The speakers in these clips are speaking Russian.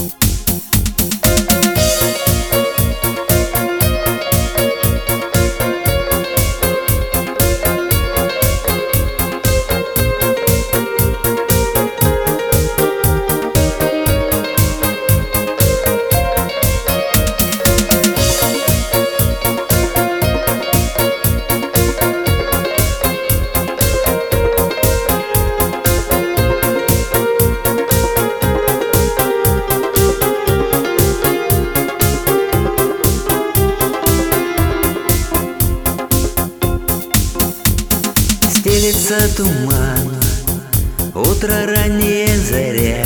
Стелется туман, утро ранняя заря,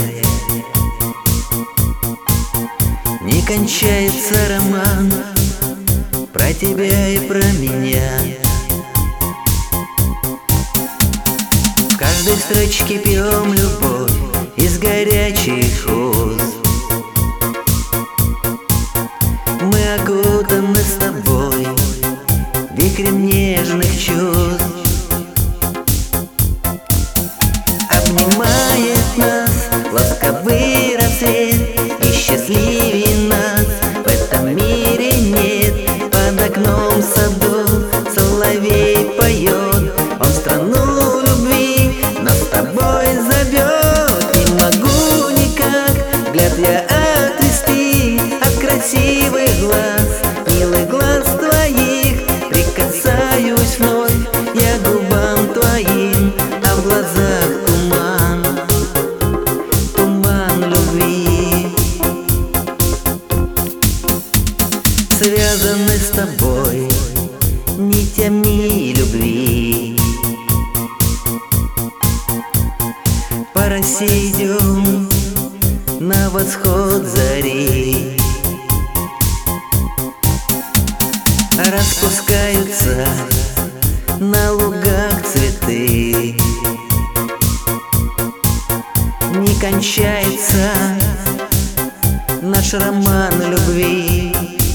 не кончается роман про тебя и про меня. В каждой строчке пьем любовь из горячих уст. Мы окутаны с тобой вихрем нежных чувств. Обнимает нас ласковый рассвет, и счастливей нас в этом мире нет. Под окном в саду соловей поет, он в страну любви нас с тобой зовет. Не могу никак взгляд я отвести от красивых глаз, милых глаз твоих. Прикасаюсь вновь я к губам твоим, а в глазах связаны с тобой нитями любви. По росе идем на восход зари. Распускаются на лугах цветы. Не кончается наш роман любви.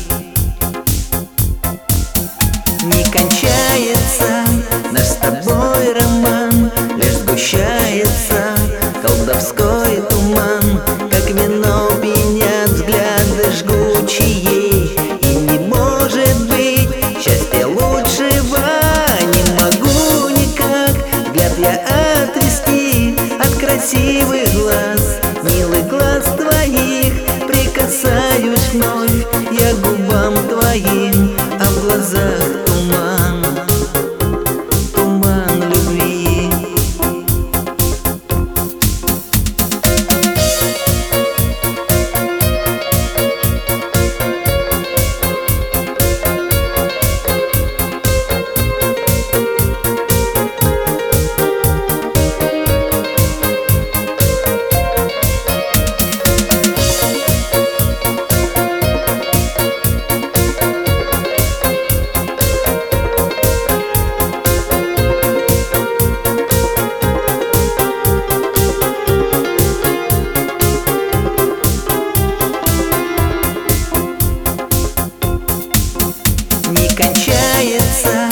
Не кончается наш с тобой роман, лишь сгущается колдовской туман. Как вино пьянят взгляды жгучие, и не может быть счастья лучшего. Не могу никак взгляд я отвести от красивых глаз, милых глаз твоих. Прикасаюсь вновь я к губам твоим, а в глазах туман любви. Не кончается